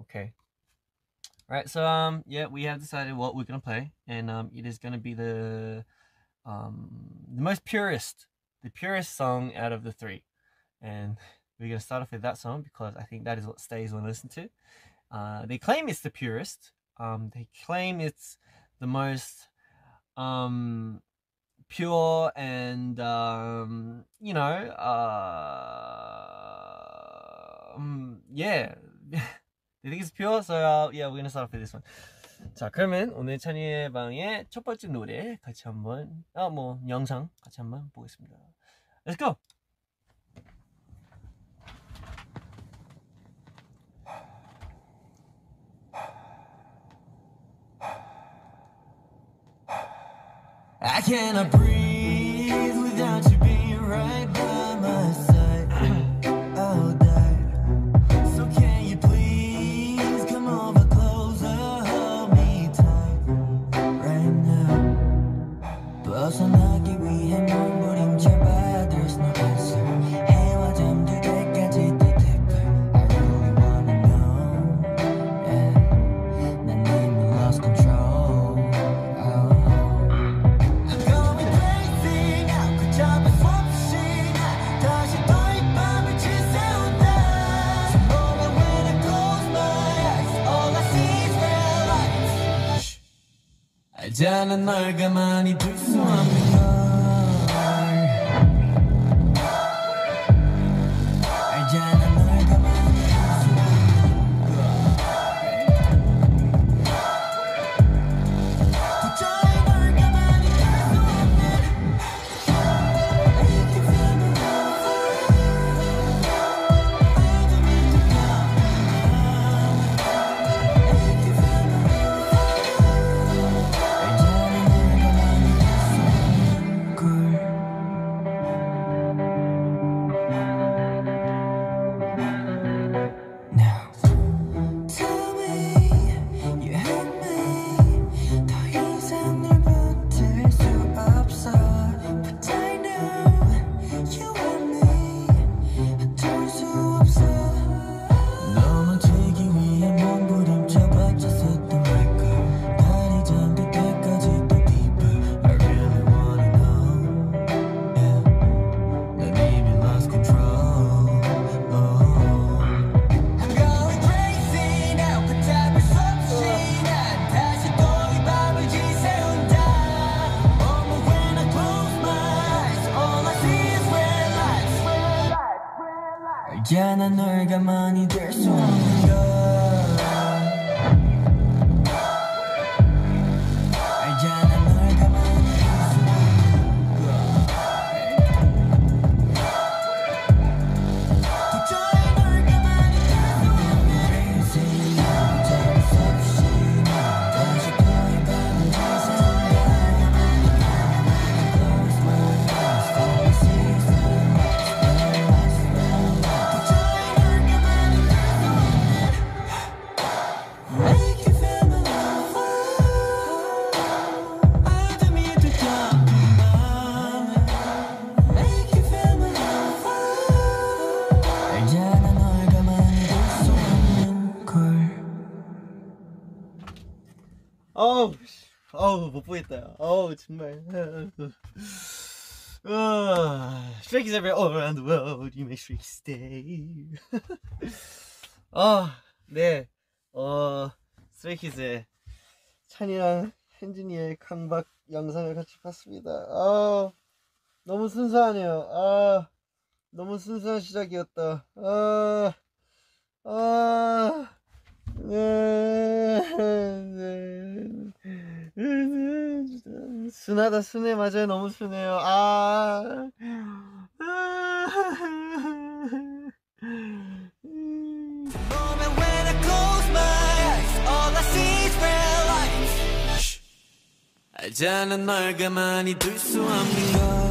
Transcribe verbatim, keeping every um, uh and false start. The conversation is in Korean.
Okay. Right, so um yeah, we have decided what we're gonna play, and um it is gonna be the um the most purest, the purest song out of the three, and we're gonna start off with that song because I think that is what Stays want to listen to. Uh, they claim it's the purest. Um, they claim it's the most um pure and um you know uh um, yeah. They think it's pure, so uh, yeah, we're gonna start off with this one. 자, 그러면 오늘 찬이의 방의 첫 번째 노래 같이 한번 아 뭐 영상 같이 한번 보겠습니다. Let's go. I cannot breathe without you being right by my side. I'll die. So can you please come over closer, hold me tight right now. 벗어나기 위해 몸부림쳐봐. There's no answer. 해와 잠들 때까지 또 deeper. I really wanna know. Yeah. 난 이미 lost control. Oh. 알잖아 널 가만히 둘 수 없는 걸 알잖아 널 가만히 둘 수 없는 걸 도저히 널 가만히 둘 수 없는 Make you feel the love 어둠이 두려워 Make you feel the 알잖아 널 가만히 둘 수 없는 걸 알잖아 널 가만히 둘 수 없는 걸 도저히 널 가만히 둘 수 없는 Crazy 어쩔 수 없이 다시 또 이 밤을 지새운다 Close my eyes, all I see is the lights, the lights, the lights Make you feel the love 어둠이 두터운 밤 Make you feel the love 알잖아 널 가만히 둘 수 없는 걸 어우 어우 못 보겠다. 어우 정말. Stray Kids everywhere all around the world. You make sure you stay. 아 네. 어, 스트레이키즈의 찬이랑 현진이의 강박 영상을 같이 봤습니다. 아, 너무 순수하네요. 아, 너무 순수한 시작이었다. 아, 아, 네, 네. 순하다, 순해. 맞아요. 너무 순해요. 아, 아. 알잖아 널 가만히 둘 수 없는 걸